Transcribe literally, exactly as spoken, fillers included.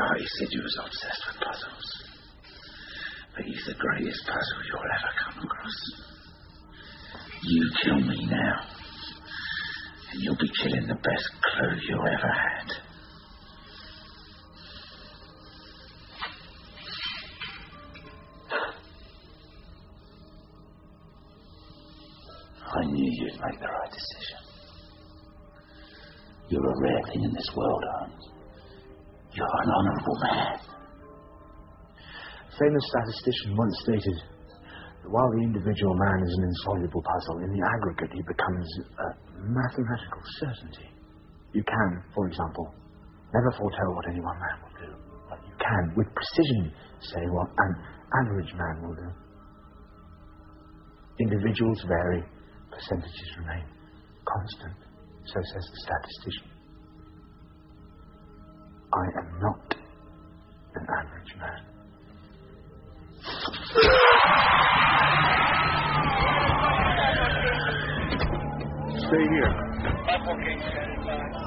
Ah, he said you was obsessed with puzzles. But he's the greatest puzzle you'll ever come across. You kill me now, and you'll be killing the best clue you ever had. I knew you'd make the right decision. You're a rare thing in this world, Holmes. You're an honourable man. A famous statistician once stated that while the individual man is an insoluble puzzle, in the aggregate he becomes a mathematical certainty. You can, for example, never foretell what any one man will do, but you can, with precision, say what an average man will do. Individuals vary, percentages remain constant, so says the statistician. I am not an average man. Stay here.